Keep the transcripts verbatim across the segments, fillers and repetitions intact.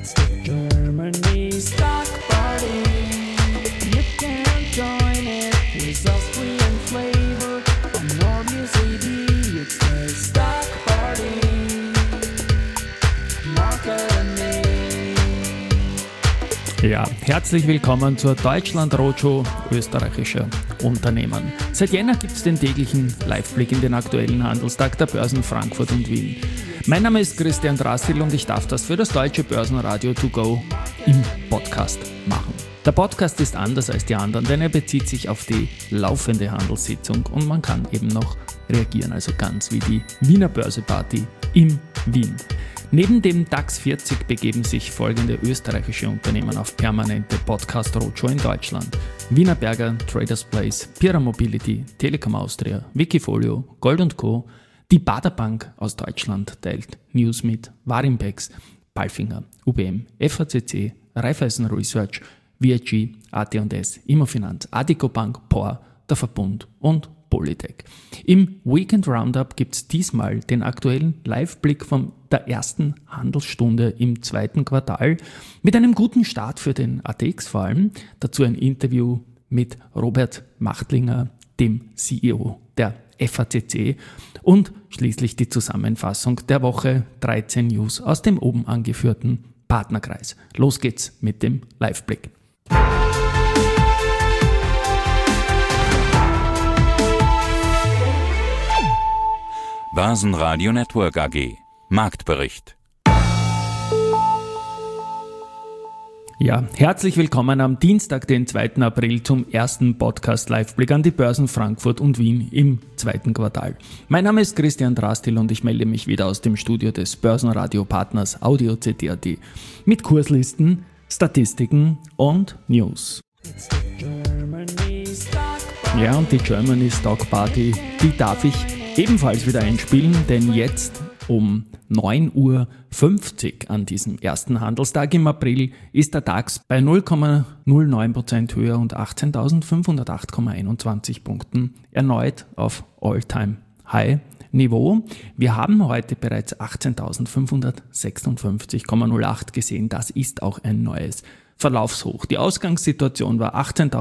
It's the Germany stock party. You can join it. It's Austrian flavor. On Normus A D. It's the stock party. Marke and me. Ja, herzlich willkommen zur Deutschland Roadshow österreichischer Unternehmen. Seit Jänner gibt es den täglichen Liveblick in den aktuellen Handelstag der Börsen Frankfurt und Wien. Mein Name ist Christian Drastil und ich darf das für das deutsche Börsenradio to go im Podcast machen. Der Podcast ist anders als die anderen, denn er bezieht sich auf die laufende Handelssitzung und man kann eben noch reagieren, also ganz wie die Wiener Börseparty in Wien. Neben dem DAX vierzig begeben sich folgende österreichische Unternehmen auf permanente Podcast-Roadshow in Deutschland. Wienerberger, Traders Place, Pira Mobility, Telekom Austria, Wikifolio, Gold und Co., die Baderbank aus Deutschland teilt News mit, Warimpex, Palfinger, U B M, F A C C, Raiffeisen Research, V I G, A T und S, Immofinanz, Addiko Bank, P O R, der Verbund und Polytech. Im Weekend Roundup gibt es diesmal den aktuellen Live-Blick von der ersten Handelsstunde im zweiten Quartal mit einem guten Start für den A T X vor allem. Dazu ein Interview mit Robert Machtlinger, dem C E O der F A C C und schließlich die Zusammenfassung der Woche, dreizehn News aus dem oben angeführten Partnerkreis. Los geht's mit dem Live-Blick. Börsenradio Network A G. Marktbericht. Ja, herzlich willkommen am Dienstag, den zweiten April zum ersten Podcast-Liveblick an die Börsen Frankfurt und Wien im zweiten Quartal. Mein Name ist Christian Drastil und ich melde mich wieder aus dem Studio des Börsenradio-Partners Audio C T A T mit Kurslisten, Statistiken und News. Ja, und die Germany Stock Party, die darf ich ebenfalls wieder einspielen, denn jetzt um neun Uhr fünfzig an diesem ersten Handelstag im April ist der DAX bei null Komma null neun Prozent höher und achtzehntausendfünfhundertacht Komma einundzwanzig Punkten erneut auf All-Time-High-Niveau. Wir haben heute bereits achtzehntausendfünfhundertsechsundfünfzig Komma null acht gesehen. Das ist auch ein neues Verlaufshoch. Die Ausgangssituation war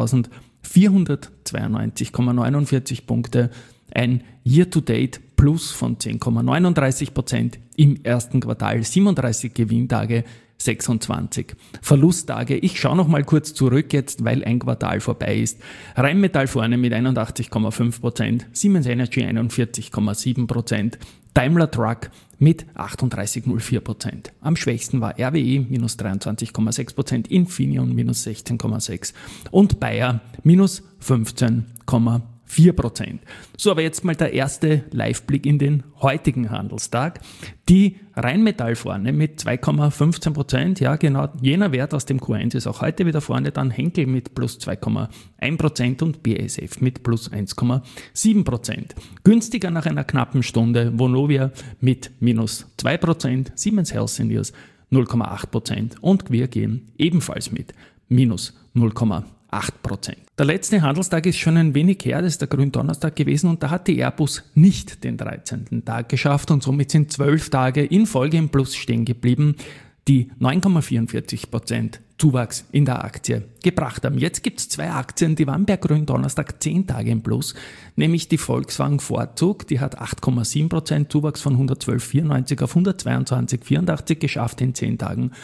achtzehntausendvierhundertzweiundneunzig Komma neunundvierzig Punkte. Ein Year-to-Date Plus von zehn Komma neununddreißig Prozent, im ersten Quartal siebenunddreißig Gewinntage, sechsundzwanzig Verlusttage. Ich schaue noch mal kurz zurück jetzt, weil ein Quartal vorbei ist. Rheinmetall vorne mit einundachtzig Komma fünf Prozent, Siemens Energy einundvierzig Komma sieben Prozent, Daimler Truck mit achtunddreißig Komma null vier Prozent. Am schwächsten war R W E minus dreiundzwanzig Komma sechs Prozent, Infineon minus sechzehn Komma sechs Prozent und Bayer minus fünfzehn Komma vier Prozent. So, aber jetzt mal der erste Liveblick in den heutigen Handelstag. Die Rheinmetall vorne mit zwei Komma fünfzehn Prozent, ja genau, jener Wert aus dem Q eins ist auch heute wieder vorne, dann Henkel mit plus zwei Komma eins Prozent und B A S F mit plus eins Komma sieben Prozent. Günstiger nach einer knappen Stunde Vonovia mit minus zwei Prozent, Siemens Healthineers null Komma acht Prozent und wir gehen ebenfalls mit minus null Komma acht Prozent. Der letzte Handelstag ist schon ein wenig her, das ist der Gründonnerstag gewesen und da hat die Airbus nicht den dreizehnten Tag geschafft und somit sind zwölf Tage in Folge im Plus stehen geblieben, die neun Komma vierundvierzig Prozent Zuwachs in der Aktie gebracht haben. Jetzt gibt es zwei Aktien, die waren per Gründonnerstag zehn Tage im Plus, nämlich die Volkswagen Vorzug, die hat acht Komma sieben Prozent Zuwachs von hundertzwölf Komma vierundneunzig auf hundertzweiundzwanzig Komma vierundachtzig geschafft in zehn Tagen.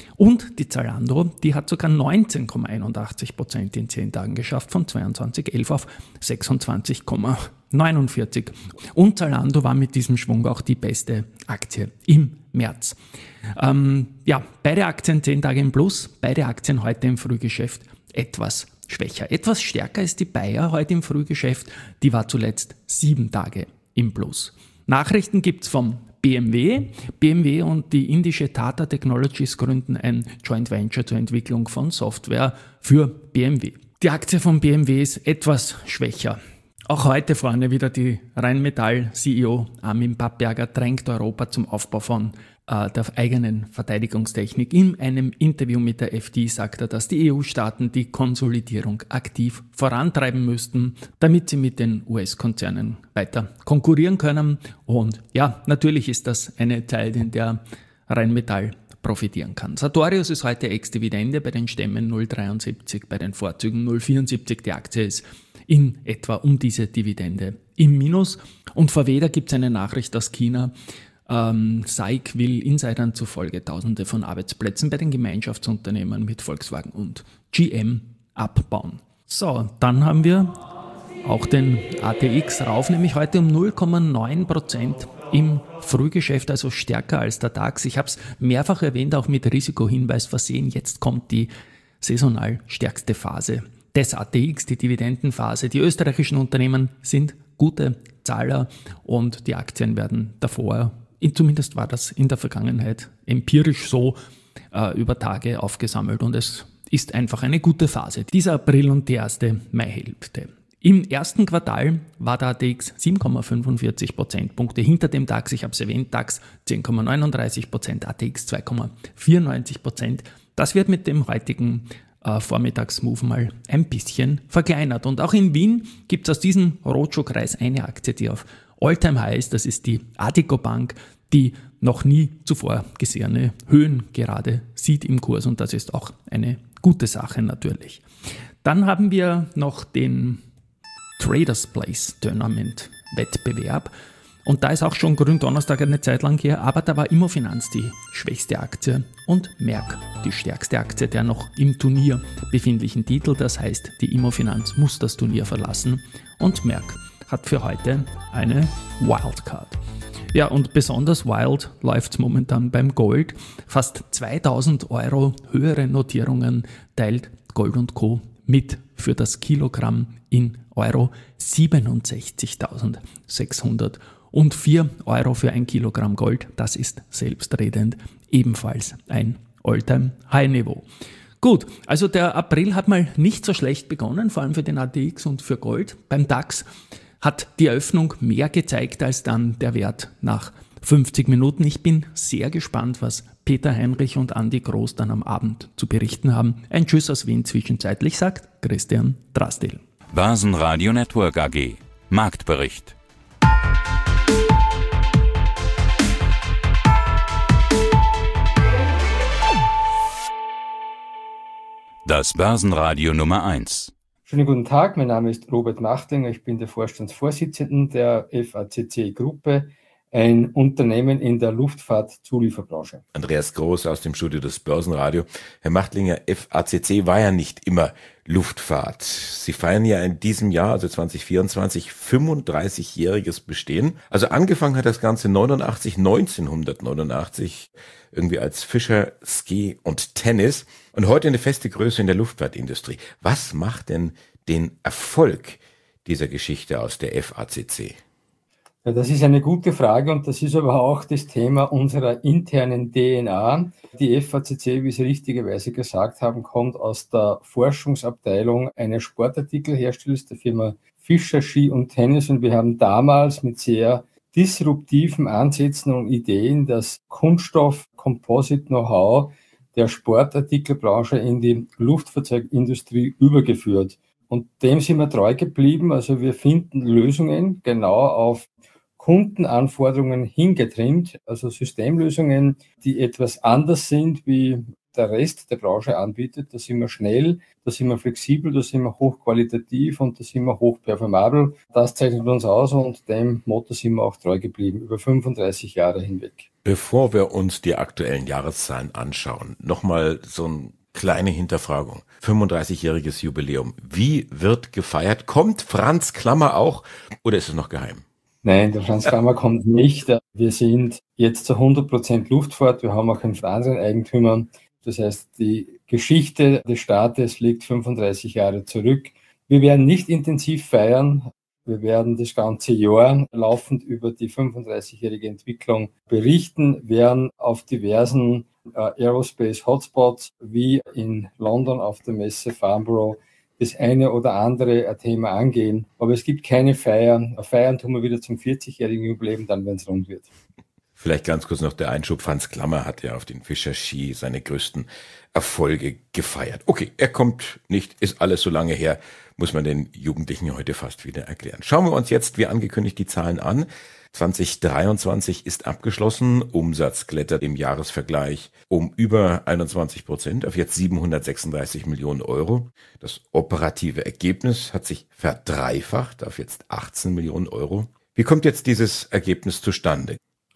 Und die Zalando, die hat sogar neunzehn Komma einundachtzig Prozent in zehn Tagen geschafft, von zweiundzwanzig Komma elf auf sechsundzwanzig Komma neunundvierzig. Und Zalando war mit diesem Schwung auch die beste Aktie im März. Ähm, ja, beide Aktien zehn Tage im Plus, beide Aktien heute im Frühgeschäft etwas schwächer. Etwas stärker ist die Bayer heute im Frühgeschäft, die war zuletzt sieben Tage im Plus. Nachrichten gibt's vom B M W. B M W und die indische Tata Technologies gründen ein Joint Venture zur Entwicklung von Software für B M W. Die Aktie von B M W ist etwas schwächer. Auch heute vorne wieder die Rheinmetall-C E O Armin Papperger drängt Europa zum Aufbau von äh, der eigenen Verteidigungstechnik. In einem Interview mit der F D sagt er, dass die E U-Staaten die Konsolidierung aktiv vorantreiben müssten, damit sie mit den U S-Konzernen weiter konkurrieren können. Und ja, natürlich ist das eine Zeit, in der Rheinmetall profitieren kann. Sartorius ist heute Ex-Dividende, bei den Stämmen null Komma dreiundsiebzig, bei den Vorzügen null Komma vierundsiebzig. Die Aktie ist in etwa um diese Dividende im Minus. Und vor Weder gibt es eine Nachricht aus China. Ähm, S A I C will Insidern zufolge Tausende von Arbeitsplätzen bei den Gemeinschaftsunternehmen mit Volkswagen und G M abbauen. So, dann haben wir auch den A T X rauf, nämlich heute um null Komma neun Prozent im Frühgeschäft, also stärker als der DAX. Ich habe es mehrfach erwähnt, auch mit Risikohinweis versehen. Jetzt kommt die saisonal stärkste Phase des A T X, die Dividendenphase. Die österreichischen Unternehmen sind gute Zahler und die Aktien werden davor, zumindest war das in der Vergangenheit empirisch so, äh, über Tage aufgesammelt und es ist einfach eine gute Phase. Dieser April und die erste Maihälfte. Im ersten Quartal war der A T X sieben Komma fünfundvierzig Prozentpunkte hinter dem DAX. Ich habe es erwähnt, DAX zehn Komma neununddreißig Prozent, A T X zwei Komma vierundneunzig Prozent. Das wird mit dem heutigen äh, Vormittagsmove mal ein bisschen verkleinert. Und auch in Wien gibt es aus diesem Roadshow-Kreis eine Aktie, die auf All-Time-High ist. Das ist die Addiko Bank, die noch nie zuvor gesehene Höhen gerade sieht im Kurs. Und das ist auch eine gute Sache natürlich. Dann haben wir noch den Traders Place Tournament Wettbewerb. Und da ist auch schon Gründonnerstag eine Zeit lang her, aber da war Immofinanz die schwächste Aktie und Merck die stärkste Aktie der noch im Turnier befindlichen Titel. Das heißt, die Immofinanz muss das Turnier verlassen und Merck hat für heute eine Wildcard. Ja, und besonders wild läuft es momentan beim Gold. Fast zweitausend Euro höhere Notierungen teilt Gold und Co. mit für das Kilogramm in Euro siebenundsechzigtausendsechshundert und vier Euro für ein Kilogramm Gold. Das ist selbstredend ebenfalls ein All-Time-High-Niveau. Gut, also der April hat mal nicht so schlecht begonnen, vor allem für den A T X und für Gold. Beim DAX hat die Eröffnung mehr gezeigt als dann der Wert nach fünfzig Minuten. Ich bin sehr gespannt, was Peter Heinrich und Andi Groß dann am Abend zu berichten haben. Ein Tschüss aus Wien zwischenzeitlich, sagt Christian Drastil. Börsenradio Network A G. Marktbericht. Das Börsenradio Nummer eins. Schönen guten Tag, mein Name ist Robert Machtlinger, ich bin der Vorstandsvorsitzende der F A C C-Gruppe, ein Unternehmen in der Luftfahrt-Zulieferbranche. Andreas Groß aus dem Studio des Börsenradio. Herr Machtlinger, F A C C war ja nicht immer Luftfahrt. Sie feiern ja in diesem Jahr, also zwanzig vierundzwanzig, fünfunddreißigjähriges Bestehen. Also angefangen hat das Ganze neunundachtzig, neunzehnhundertneunundachtzig, irgendwie als Fischer, Ski und Tennis. Und heute eine feste Größe in der Luftfahrtindustrie. Was macht denn den Erfolg dieser Geschichte aus der F A C C? Ja, das ist eine gute Frage und das ist aber auch das Thema unserer internen D N A. Die F A C C, wie Sie richtigerweise gesagt haben, kommt aus der Forschungsabteilung eines Sportartikelherstellers, der Firma Fischer Ski und Tennis. Und wir haben damals mit sehr disruptiven Ansätzen und Ideen das Kunststoff-Composite-Know-how der Sportartikelbranche in die Luftfahrzeugindustrie übergeführt. Und dem sind wir treu geblieben. Also wir finden Lösungen genau auf Kundenanforderungen hingetrimmt, also Systemlösungen, die etwas anders sind, wie der Rest der Branche anbietet. Da sind wir schnell, da sind wir flexibel, da sind wir hochqualitativ und da sind wir hochperformabel. Das zeichnet uns aus und dem Motto sind wir auch treu geblieben, über fünfunddreißig Jahre hinweg. Bevor wir uns die aktuellen Jahreszahlen anschauen, nochmal so ein kleine Hinterfragung. fünfunddreißigjähriges Jubiläum. Wie wird gefeiert? Kommt Franz Klammer auch oder ist es noch geheim? Nein, der Franz Klammer kommt nicht. Wir sind jetzt zu hundert Prozent Luftfahrt. Wir haben auch einen Fernsehteigentümer. Das heißt, die Geschichte des Staates liegt fünfunddreißig Jahre zurück. Wir werden nicht intensiv feiern. Wir werden das ganze Jahr laufend über die fünfunddreißigjährige Entwicklung berichten, werden auf diversen äh, Aerospace Hotspots wie in London auf der Messe Farnborough das eine oder andere Thema angehen. Aber es gibt keine Feiern. Feiern tun wir wieder zum vierzigjährigen Jubiläum, dann wenn es rund wird. Vielleicht ganz kurz noch der Einschub. Franz Klammer hat ja auf den Fischer-Ski seine größten Erfolge gefeiert. Okay, er kommt nicht, ist alles so lange her, muss man den Jugendlichen heute fast wieder erklären. Schauen wir uns jetzt, wie angekündigt, die Zahlen an. zwanzig dreiundzwanzig ist abgeschlossen. Umsatz klettert im Jahresvergleich um über einundzwanzig Prozent auf jetzt siebenhundertsechsunddreißig Millionen Euro. Das operative Ergebnis hat sich verdreifacht auf jetzt achtzehn Millionen Euro. Wie kommt jetzt dieses Ergebnis zustande?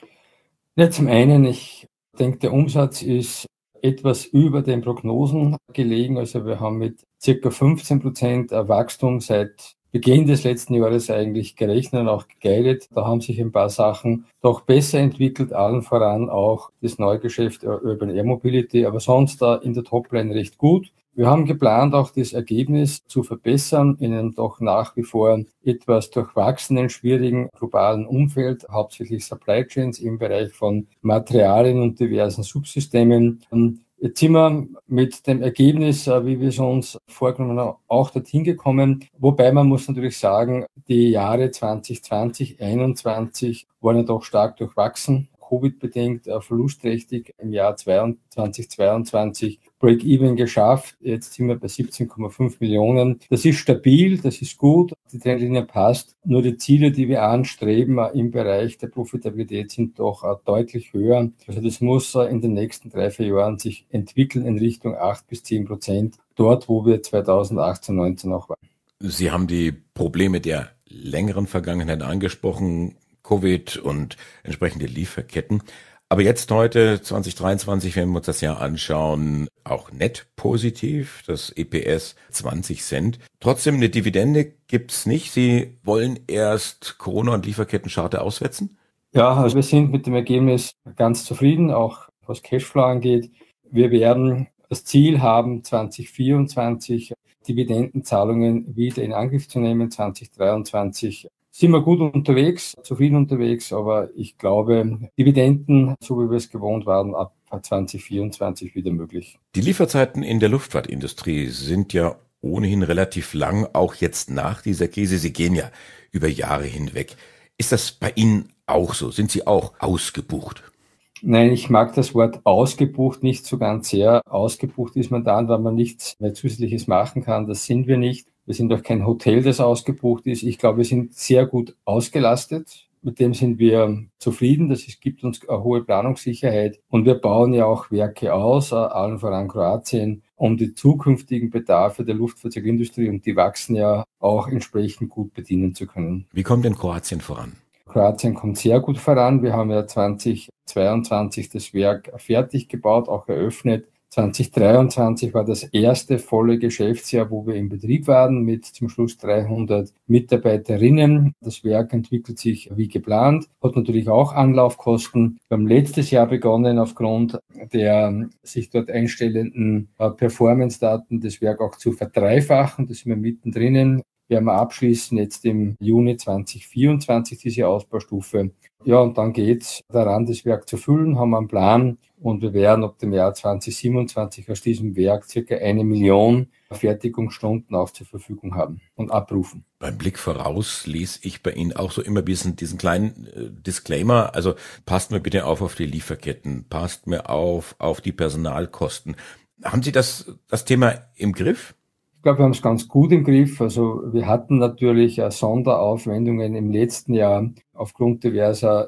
Ja, zum einen, ich denke, der Umsatz ist etwas über den Prognosen gelegen. Also wir haben mit circa fünfzehn Prozent Wachstum seit Beginn des letzten Jahres eigentlich gerechnet und auch geguidet. Da haben sich ein paar Sachen doch besser entwickelt, allen voran auch das Neugeschäft Urban Air Mobility, aber sonst da in der Topline recht gut. Wir haben geplant, auch das Ergebnis zu verbessern in einem doch nach wie vor etwas durchwachsenen, schwierigen globalen Umfeld, hauptsächlich Supply Chains im Bereich von Materialien und diversen Subsystemen. Jetzt sind wir mit dem Ergebnis, wie wir es uns vorgenommen haben, auch dorthin gekommen. Wobei man muss natürlich sagen, die Jahre zwanzig zwanzig, einundzwanzig waren ja doch stark durchwachsen. Covid-bedingt verlustträchtig im Jahr zwanzig zweiundzwanzig Break-Even geschafft. Jetzt sind wir bei siebzehn Komma fünf Millionen. Das ist stabil, das ist gut, die Trendlinie passt. Nur die Ziele, die wir anstreben im Bereich der Profitabilität, sind doch deutlich höher. Also das muss in den nächsten drei, vier Jahren sich entwickeln in Richtung acht bis zehn Prozent, dort wo wir zweitausendachtzehn, neunzehn noch waren. Sie haben die Probleme der längeren Vergangenheit angesprochen, Covid und entsprechende Lieferketten. Aber jetzt heute, zwanzig dreiundzwanzig, wenn wir uns das Jahr anschauen, auch net positiv, das E P S zwanzig Cent. Trotzdem eine Dividende gibt's nicht. Sie wollen erst Corona- und Lieferketten-Scharte auswetzen? Ja, also wir sind mit dem Ergebnis ganz zufrieden, auch was Cashflow angeht. Wir werden das Ziel haben, zwanzig vierundzwanzig Dividendenzahlungen wieder in Angriff zu nehmen. zwanzig dreiundzwanzig sind wir gut unterwegs, zufrieden unterwegs, aber ich glaube, Dividenden, so wie wir es gewohnt waren, ab zwanzig vierundzwanzig wieder möglich. Die Lieferzeiten in der Luftfahrtindustrie sind ja ohnehin relativ lang, auch jetzt nach dieser Krise. Sie gehen ja über Jahre hinweg. Ist das bei Ihnen auch so? Sind Sie auch ausgebucht? Nein, ich mag das Wort ausgebucht nicht so ganz sehr. Ausgebucht ist man dann, weil man nichts mehr Zusätzliches machen kann. Das sind wir nicht. Wir sind auch kein Hotel, das ausgebucht ist. Ich glaube, wir sind sehr gut ausgelastet. Mit dem sind wir zufrieden. Das ist, gibt uns eine hohe Planungssicherheit. Und wir bauen ja auch Werke aus, allen voran Kroatien, um die zukünftigen Bedarfe der Luftfahrzeugindustrie, und die wachsen ja auch entsprechend gut bedienen zu können. Wie kommt denn Kroatien voran? Kroatien kommt sehr gut voran. Wir haben ja zwanzig zweiundzwanzig das Werk fertig gebaut, auch eröffnet. zwanzig dreiundzwanzig war das erste volle Geschäftsjahr, wo wir in Betrieb waren, mit zum Schluss dreihundert Mitarbeiterinnen. Das Werk entwickelt sich wie geplant, hat natürlich auch Anlaufkosten. Wir haben letztes Jahr begonnen, aufgrund der sich dort einstellenden Performance-Daten das Werk auch zu verdreifachen. Das sind wir mittendrin. Wir werden abschließen jetzt im Juni zwanzig vierundzwanzig diese Ausbaustufe. Ja, und dann geht's daran, das Werk zu füllen, haben wir einen Plan, und wir werden ab dem Jahr zwanzig siebenundzwanzig aus diesem Werk circa eine Million Fertigungsstunden auch zur Verfügung haben und abrufen. Beim Blick voraus lese ich bei Ihnen auch so immer ein bisschen diesen kleinen äh, Disclaimer, also passt mir bitte auf auf die Lieferketten, passt mir auf auf die Personalkosten. Haben Sie das, das Thema im Griff? Ich glaube, wir haben es ganz gut im Griff. Also wir hatten natürlich Sonderaufwendungen im letzten Jahr aufgrund diverser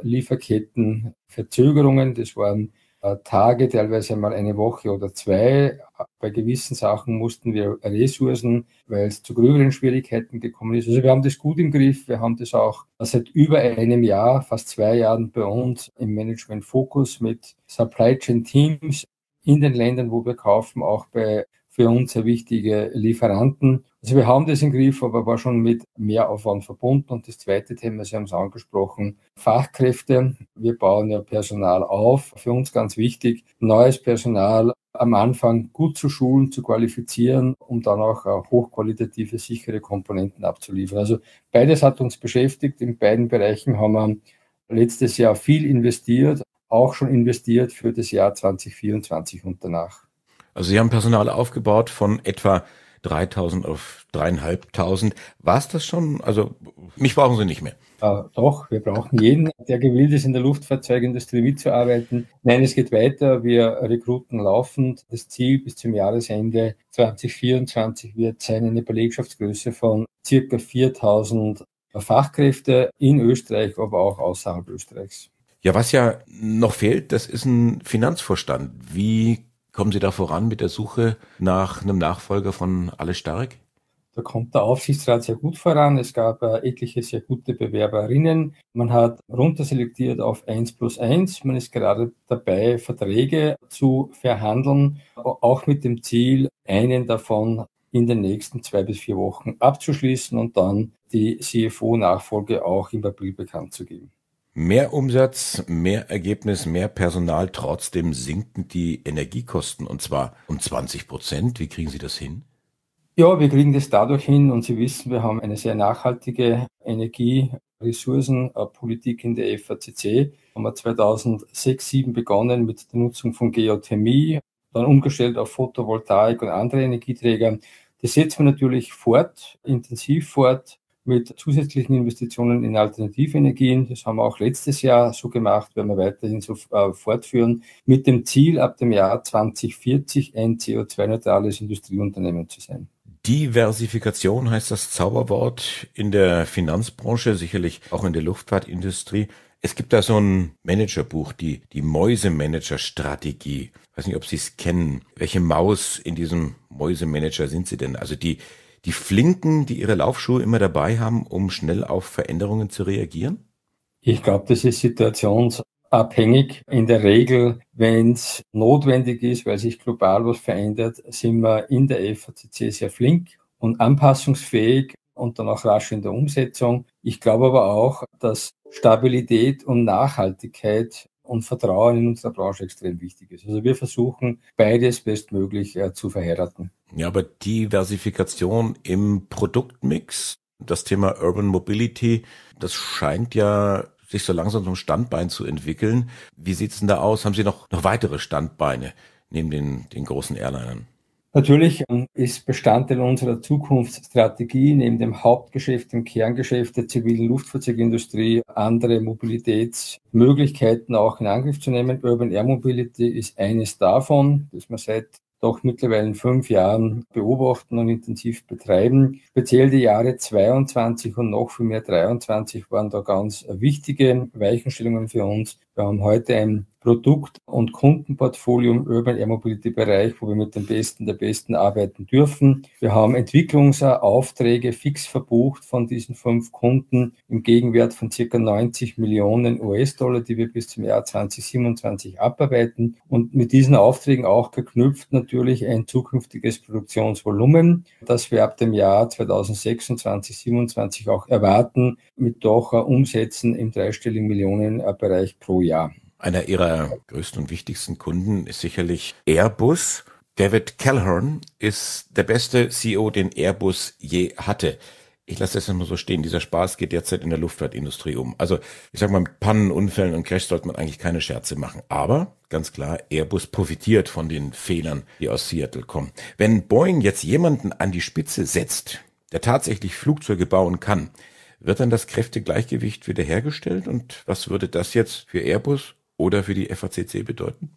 Lieferkettenverzögerungen. Das waren äh, Tage, teilweise mal eine Woche oder zwei. Bei gewissen Sachen mussten wir Ressourcen, weil es zu gröberen Schwierigkeiten gekommen ist. Also wir haben das gut im Griff. Wir haben das auch seit über einem Jahr, fast zwei Jahren bei uns im Management Fokus mit Supply Chain Teams in den Ländern, wo wir kaufen, auch bei für uns sehr wichtige Lieferanten. Also wir haben das im Griff, aber war schon mit Mehraufwand verbunden. Und das zweite Thema, Sie haben es angesprochen, Fachkräfte. Wir bauen ja Personal auf. Für uns ganz wichtig, neues Personal am Anfang gut zu schulen, zu qualifizieren, um dann auch hochqualitative, sichere Komponenten abzuliefern. Also beides hat uns beschäftigt. In beiden Bereichen haben wir letztes Jahr viel investiert, auch schon investiert für das Jahr zwanzig vierundzwanzig und danach. Also Sie haben Personal aufgebaut von etwa dreitausend auf dreieinhalbtausend. War es das schon? Also mich brauchen Sie nicht mehr. Äh, doch, wir brauchen jeden, der gewillt ist, in der Luftfahrzeugindustrie mitzuarbeiten. Nein, es geht weiter. Wir rekruten laufend. Das Ziel bis zum Jahresende zwanzig vierundzwanzig wird sein, eine Belegschaftsgröße von circa viertausend Fachkräfte in Österreich, aber auch außerhalb Österreichs. Ja, was ja noch fehlt, das ist ein Finanzvorstand. Wie kommen Sie da voran mit der Suche nach einem Nachfolger von Alle Starek? Da kommt der Aufsichtsrat sehr gut voran. Es gab äh, etliche sehr gute Bewerberinnen. Man hat runterselektiert auf eins plus eins. Man ist gerade dabei, Verträge zu verhandeln, auch mit dem Ziel, einen davon in den nächsten zwei bis vier Wochen abzuschließen und dann die C F O-Nachfolge auch im April bekannt zu geben. Mehr Umsatz, mehr Ergebnis, mehr Personal, trotzdem sinken die Energiekosten und zwar um zwanzig Prozent. Wie kriegen Sie das hin? Ja, wir kriegen das dadurch hin und Sie wissen, wir haben eine sehr nachhaltige Energieressourcenpolitik in der F A C C. Haben wir zweitausendsechs, zweitausendsieben begonnen mit der Nutzung von Geothermie, dann umgestellt auf Photovoltaik und andere Energieträger. Das setzen wir natürlich fort, intensiv fort, mit zusätzlichen Investitionen in alternative Energien. Das haben wir auch letztes Jahr so gemacht, werden wir weiterhin so äh, fortführen, mit dem Ziel, ab dem Jahr zwanzig vierzig ein C O zwei neutrales Industrieunternehmen zu sein. Diversifikation heißt das Zauberwort in der Finanzbranche, sicherlich auch in der Luftfahrtindustrie. Es gibt da so ein Managerbuch, die, die Mäusemanager-Strategie. Ich weiß nicht, ob Sie es kennen. Welche Maus in diesem Mäusemanager sind Sie denn? Also die Die Flinken, die ihre Laufschuhe immer dabei haben, um schnell auf Veränderungen zu reagieren? Ich glaube, das ist situationsabhängig. In der Regel, wenn es notwendig ist, weil sich global was verändert, sind wir in der F A C C sehr flink und anpassungsfähig und dann auch rasch in der Umsetzung. Ich glaube aber auch, dass Stabilität und Nachhaltigkeit und Vertrauen in unserer Branche extrem wichtig ist. Also wir versuchen, beides bestmöglich äh, zu verheiraten. Ja, aber Diversifikation im Produktmix, das Thema Urban Mobility, das scheint ja sich so langsam zum Standbein zu entwickeln. Wie sieht's denn da aus? Haben Sie noch, noch weitere Standbeine neben den, den großen Airlinern? Natürlich ist Bestandteil unserer Zukunftsstrategie neben dem Hauptgeschäft, dem Kerngeschäft der zivilen Luftfahrzeugindustrie, andere Mobilitätsmöglichkeiten auch in Angriff zu nehmen. Urban Air Mobility ist eines davon, das wir seit doch mittlerweile fünf Jahren beobachten und intensiv betreiben. Speziell die Jahre zweiundzwanzig und noch viel mehr dreiundzwanzig waren da ganz wichtige Weichenstellungen für uns. Wir haben heute ein Produkt- und Kundenportfolio im Urban Air Mobility Bereich, wo wir mit den Besten der Besten arbeiten dürfen. Wir haben Entwicklungsaufträge fix verbucht von diesen fünf Kunden im Gegenwert von circa neunzig Millionen U S-Dollar, die wir bis zum Jahr zwanzig siebenundzwanzig abarbeiten. Und mit diesen Aufträgen auch geknüpft natürlich ein zukünftiges Produktionsvolumen, das wir ab dem Jahr zweitausendsechsundzwanzig, siebenundzwanzig auch erwarten, mit doch Umsätzen im dreistelligen Millionenbereich pro Jahr. Einer Ihrer größten und wichtigsten Kunden ist sicherlich Airbus. David Calhoun ist der beste C E O, den Airbus je hatte. Ich lasse das immer so stehen. Dieser Spaß geht derzeit in der Luftfahrtindustrie um. Also ich sage mal, mit Pannen, Unfällen und Crash sollte man eigentlich keine Scherze machen. Aber ganz klar, Airbus profitiert von den Fehlern, die aus Seattle kommen. Wenn Boeing jetzt jemanden an die Spitze setzt, der tatsächlich Flugzeuge bauen kann, wird dann das Kräftegleichgewicht wiederhergestellt? Und was würde das jetzt für Airbus oder für die F A C C bedeuten?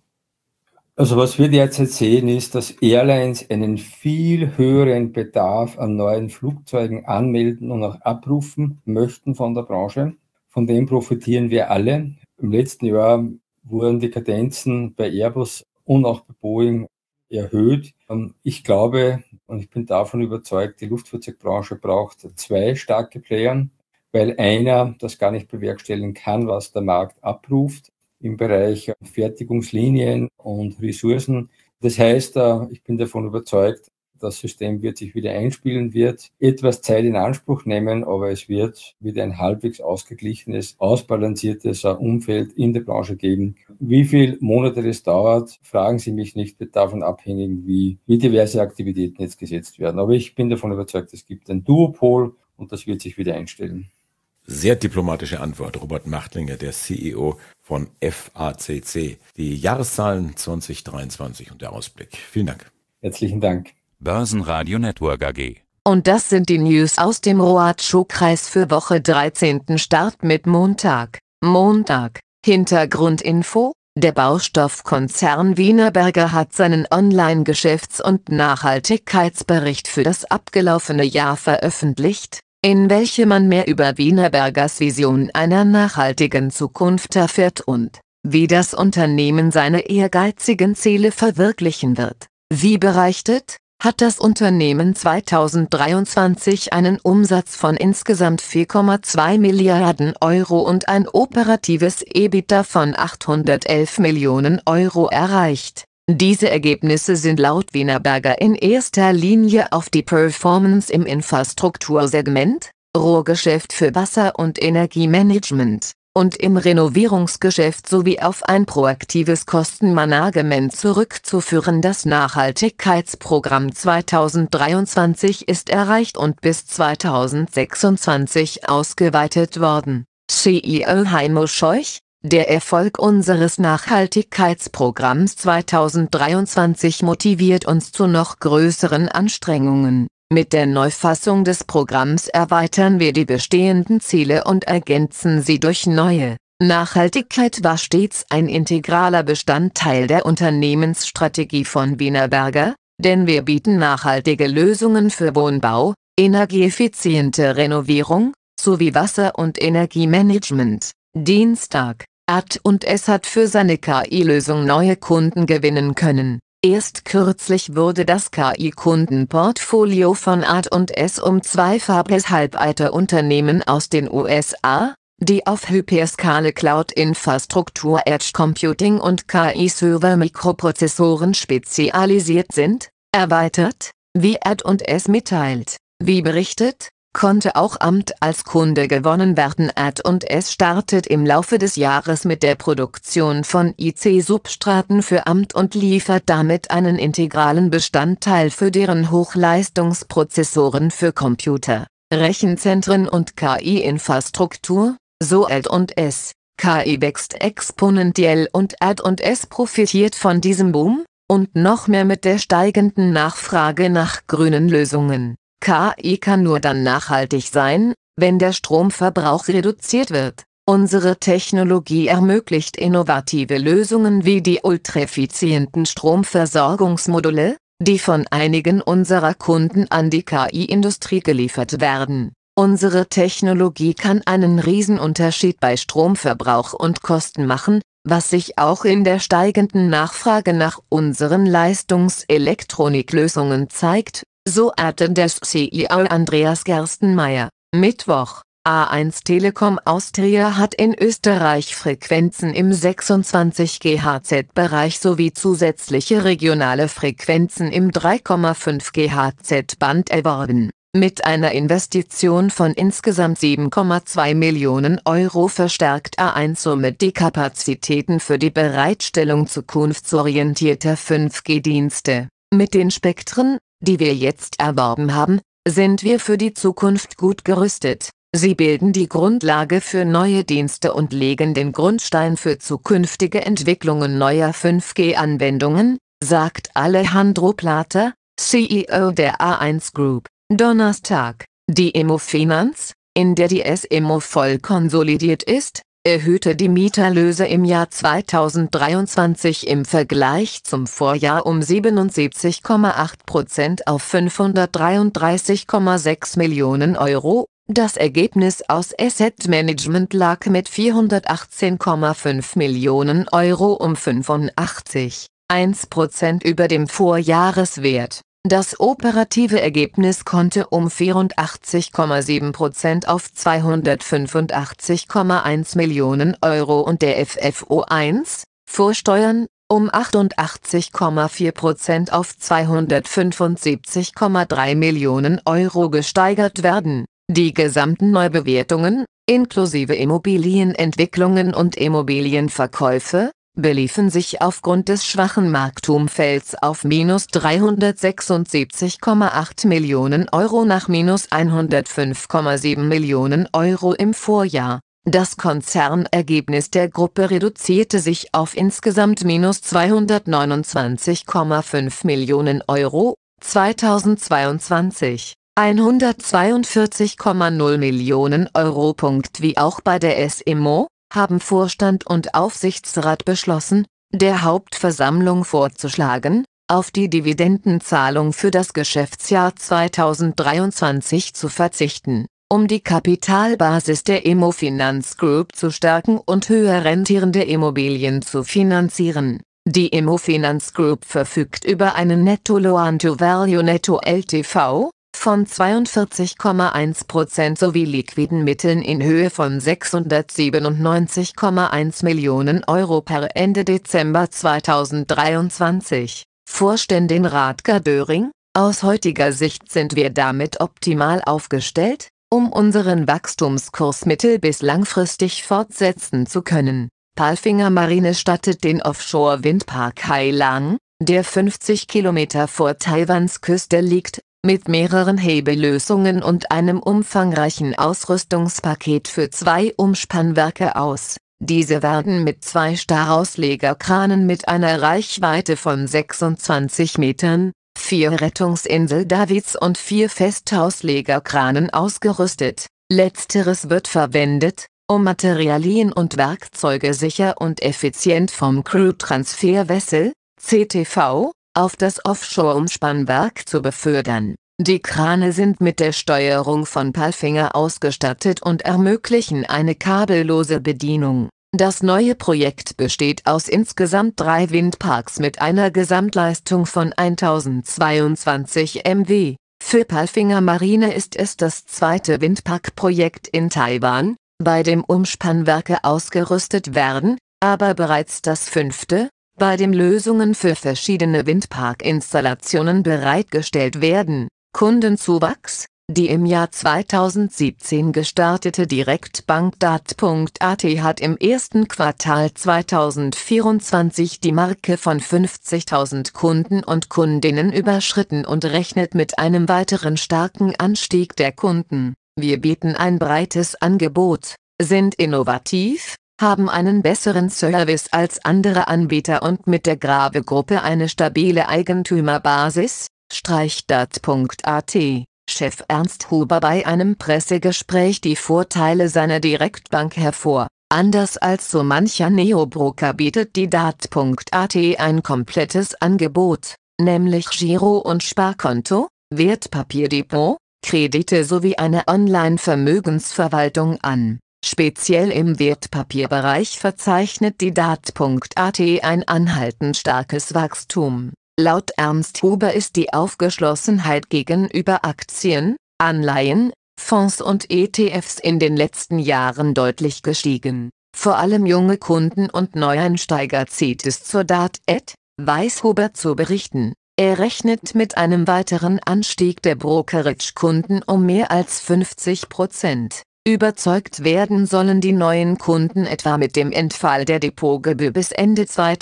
Also was wir derzeit sehen, ist, dass Airlines einen viel höheren Bedarf an neuen Flugzeugen anmelden und auch abrufen möchten von der Branche. Von dem profitieren wir alle. Im letzten Jahr wurden die Kadenzen bei Airbus und auch bei Boeing erhöht. Ich glaube und ich bin davon überzeugt, die Luftfahrzeugbranche braucht zwei starke Player, weil einer das gar nicht bewerkstelligen kann, was der Markt abruft im Bereich Fertigungslinien und Ressourcen. Das heißt, ich bin davon überzeugt, das System wird sich wieder einspielen, wird etwas Zeit in Anspruch nehmen, aber es wird wieder ein halbwegs ausgeglichenes, ausbalanciertes Umfeld in der Branche geben. Wie viele Monate das dauert, fragen Sie mich nicht, wird davon abhängig, wie, wie diverse Aktivitäten jetzt gesetzt werden. Aber ich bin davon überzeugt, es gibt ein Duopol und das wird sich wieder einstellen. Sehr diplomatische Antwort, Robert Machtlinger, der C E O von F A C C. Die Jahreszahlen zwanzig dreiundzwanzig und der Ausblick. Vielen Dank. Herzlichen Dank. Börsenradio Network A G. Und das sind die News aus dem Roadshow-Kreis für Woche dreizehnten Start mit Montag. Montag. Hintergrundinfo: Der Baustoffkonzern Wienerberger hat seinen Online-Geschäfts- und Nachhaltigkeitsbericht für das abgelaufene Jahr veröffentlicht, in welchem man mehr über Wienerbergers Vision einer nachhaltigen Zukunft erfährt und wie das Unternehmen seine ehrgeizigen Ziele verwirklichen wird. Wie berichtet, hat das Unternehmen zweitausenddreiundzwanzig einen Umsatz von insgesamt vier Komma zwei Milliarden Euro und ein operatives EBITDA von achthundertelf Millionen Euro erreicht. Diese Ergebnisse sind laut Wienerberger in erster Linie auf die Performance im Infrastruktursegment, Rohgeschäft für Wasser- und Energiemanagement und im Renovierungsgeschäft sowie auf ein proaktives Kostenmanagement zurückzuführen. Das Nachhaltigkeitsprogramm zweitausenddreiundzwanzig ist erreicht und bis zweitausendsechsundzwanzig ausgeweitet worden. C E O Heimo Scheuch: Der Erfolg unseres Nachhaltigkeitsprogramms zweitausenddreiundzwanzig motiviert uns zu noch größeren Anstrengungen. Mit der Neufassung des Programms erweitern wir die bestehenden Ziele und ergänzen sie durch neue. Nachhaltigkeit war stets ein integraler Bestandteil der Unternehmensstrategie von Wienerberger, denn wir bieten nachhaltige Lösungen für Wohnbau, energieeffiziente Renovierung, sowie Wasser- und Energiemanagement. Dienstag. A D und S hat für seine K I-Lösung neue Kunden gewinnen können. Erst kürzlich wurde das K I-Kundenportfolio von A D und S um zweifach Halbleiterunternehmen aus den U S A, die auf Hyperskale Cloud-Infrastruktur, Edge Computing und K I-Server-Mikroprozessoren spezialisiert sind, erweitert, wie A D und S mitteilt. Wie berichtet, konnte auch Amt als Kunde gewonnen werden. A D und S startet im Laufe des Jahres mit der Produktion von I C-Substraten für Amt und liefert damit einen integralen Bestandteil für deren Hochleistungsprozessoren für Computer, Rechenzentren und K I-Infrastruktur, so A D und S. K I wächst exponentiell und A D und S profitiert von diesem Boom, und noch mehr mit der steigenden Nachfrage nach grünen Lösungen. K I kann nur dann nachhaltig sein, wenn der Stromverbrauch reduziert wird. Unsere Technologie ermöglicht innovative Lösungen wie die ultraeffizienten Stromversorgungsmodule, die von einigen unserer Kunden an die K I-Industrie geliefert werden. Unsere Technologie kann einen Riesenunterschied bei Stromverbrauch und Kosten machen, was sich auch in der steigenden Nachfrage nach unseren Leistungselektroniklösungen zeigt, so erklärte der C E O Andreas Gerstenmaier. Mittwoch. A eins Telekom Austria hat in Österreich Frequenzen im sechsundzwanzig Gigahertz-Bereich sowie zusätzliche regionale Frequenzen im drei Komma fünf Gigahertz-Band erworben. Mit einer Investition von insgesamt sieben Komma zwei Millionen Euro verstärkt A eins somit die Kapazitäten für die Bereitstellung zukunftsorientierter fünf G-Dienste. Mit den Spektren, die wir jetzt erworben haben, sind wir für die Zukunft gut gerüstet. Sie bilden die Grundlage für neue Dienste und legen den Grundstein für zukünftige Entwicklungen neuer fünf G-Anwendungen, sagt Alejandro Plata, C E O der A eins Group. Donnerstag. Die Immofinanz, in der die S Immo voll konsolidiert ist, erhöhte die Mieterlöse im Jahr zweitausenddreiundzwanzig im Vergleich zum Vorjahr um siebenundsiebzig Komma acht Prozent auf fünfhundertdreiunddreißig Komma sechs Millionen Euro. Das Ergebnis aus Asset Management lag mit vierhundertachtzehn Komma fünf Millionen Euro um fünfundachtzig Komma eins Prozent über dem Vorjahreswert. Das operative Ergebnis konnte um vierundachtzig Komma sieben Prozent auf zweihundertfünfundachtzig Komma eins Millionen Euro und der F F O eins, vor Steuern, um achtundachtzig Komma vier Prozent auf zweihundertfünfundsiebzig Komma drei Millionen Euro gesteigert werden. Die gesamten Neubewertungen, inklusive Immobilienentwicklungen und Immobilienverkäufe, beliefen sich aufgrund des schwachen Marktumfelds auf minus dreihundertsechsundsiebzig Komma acht Millionen Euro nach minus hundertfünf Komma sieben Millionen Euro im Vorjahr. Das Konzernergebnis der Gruppe reduzierte sich auf insgesamt minus zweihundertneunundzwanzig Komma fünf Millionen Euro, zweitausendzweiundzwanzig hundertzweiundvierzig Komma null Millionen Euro. Wie auch bei der S I M O haben Vorstand und Aufsichtsrat beschlossen, der Hauptversammlung vorzuschlagen, auf die Dividendenzahlung für das Geschäftsjahr zweitausenddreiundzwanzig zu verzichten, um die Kapitalbasis der Immofinanz Group zu stärken und höher rentierende Immobilien zu finanzieren. Die Immofinanz Group verfügt über einen Netto-Loan-to-Value-Netto L T V von zweiundvierzig Komma eins Prozent sowie liquiden Mitteln in Höhe von sechshundertsiebenundneunzig Komma eins Millionen Euro per Ende Dezember zweitausenddreiundzwanzig. Vorständin Radka Döring: Aus heutiger Sicht sind wir damit optimal aufgestellt, um unseren Wachstumskurs mittel- bis langfristig fortsetzen zu können. Palfinger Marine stattet den Offshore-Windpark Hai Lang, der fünfzig Kilometer vor Taiwans Küste liegt, mit mehreren Hebellösungen und einem umfangreichen Ausrüstungspaket für zwei Umspannwerke aus. Diese werden mit zwei Starauslegerkranen mit einer Reichweite von sechsundzwanzig Metern, vier Rettungsinsel-Davids und vier Festauslegerkranen ausgerüstet. Letzteres wird verwendet, um Materialien und Werkzeuge sicher und effizient vom Crew Transfer Vessel (C T V) auf das Offshore-Umspannwerk zu befördern. Die Krane sind mit der Steuerung von Palfinger ausgestattet und ermöglichen eine kabellose Bedienung. Das neue Projekt besteht aus insgesamt drei Windparks mit einer Gesamtleistung von tausendzweiundzwanzig Megawatt. Für Palfinger Marine ist es das zweite Windparkprojekt in Taiwan, bei dem Umspannwerke ausgerüstet werden, aber bereits das fünfte, bei dem Lösungen für verschiedene Windparkinstallationen bereitgestellt werden. Kundenzuwachs: Die im Jahr zweitausendsiebzehn gestartete Direktbank D A T Punkt A T hat im ersten Quartal zweitausendvierundzwanzig die Marke von fünfzigtausend Kunden und Kundinnen überschritten und rechnet mit einem weiteren starken Anstieg der Kunden. Wir bieten ein breites Angebot, sind innovativ, haben einen besseren Service als andere Anbieter und mit der Grave-Gruppe eine stabile Eigentümerbasis, streicht D A T Punkt A T. Chef Ernst Huber bei einem Pressegespräch die Vorteile seiner Direktbank hervor. Anders als so mancher Neobroker bietet die D A T Punkt A T ein komplettes Angebot, nämlich Giro- und Sparkonto, Wertpapierdepot, Kredite sowie eine Online-Vermögensverwaltung an. Speziell im Wertpapierbereich verzeichnet die D A T Punkt A T ein anhaltend starkes Wachstum. Laut Ernst Huber ist die Aufgeschlossenheit gegenüber Aktien, Anleihen, Fonds und E T Fs in den letzten Jahren deutlich gestiegen. Vor allem junge Kunden und Neueinsteiger zieht es zur D A T, weiß Huber zu berichten. Er rechnet mit einem weiteren Anstieg der Brokerage-Kunden um mehr als fünfzig Prozent. Überzeugt werden sollen die neuen Kunden etwa mit dem Entfall der Depotgebühr bis Ende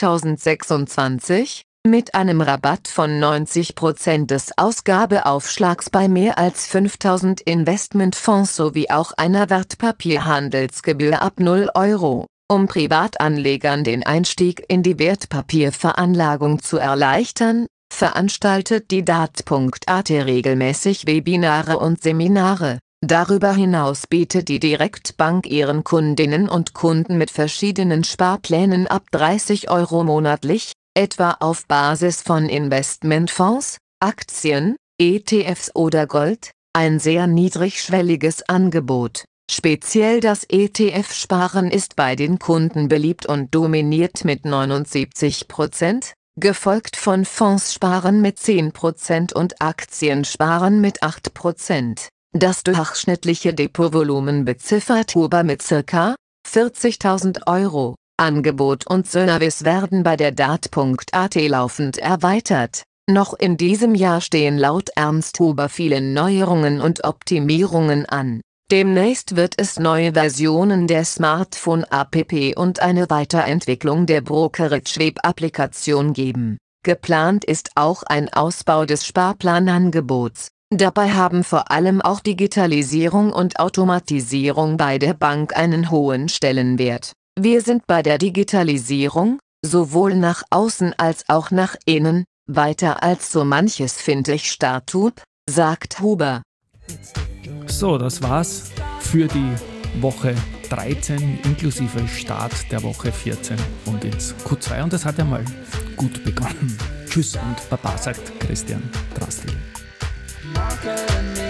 zweitausendsechsundzwanzig, mit einem Rabatt von neunzig Prozent des Ausgabeaufschlags bei mehr als fünftausend Investmentfonds sowie auch einer Wertpapierhandelsgebühr ab null Euro. Um Privatanlegern den Einstieg in die Wertpapierveranlagung zu erleichtern, veranstaltet die D A T Punkt A T regelmäßig Webinare und Seminare. Darüber hinaus bietet die Direktbank ihren Kundinnen und Kunden mit verschiedenen Sparplänen ab dreißig Euro monatlich, etwa auf Basis von Investmentfonds, Aktien, E T Fs oder Gold, ein sehr niedrigschwelliges Angebot. Speziell das E T F-Sparen ist bei den Kunden beliebt und dominiert mit neunundsiebzig Prozent, gefolgt von Fondssparen mit zehn Prozent und Aktiensparen mit acht Prozent. Das durchschnittliche Depotvolumen beziffert Huber mit ca. vierzigtausend Euro. Angebot und Service werden bei der D A T Punkt A T laufend erweitert. Noch in diesem Jahr stehen laut Ernst Huber viele Neuerungen und Optimierungen an. Demnächst wird es neue Versionen der Smartphone-App und eine Weiterentwicklung der Brokerage-Web-Applikation geben. Geplant ist auch ein Ausbau des Sparplanangebots. Dabei haben vor allem auch Digitalisierung und Automatisierung bei der Bank einen hohen Stellenwert. Wir sind bei der Digitalisierung, sowohl nach außen als auch nach innen, Weiter als so manches find ich Startub, sagt Huber. So, das war's für die Woche dreizehn inklusive Start der Woche vierzehn und ins Q zwei. Und das hat ja mal gut begonnen. Tschüss und Baba, sagt Christian Drastil. Marke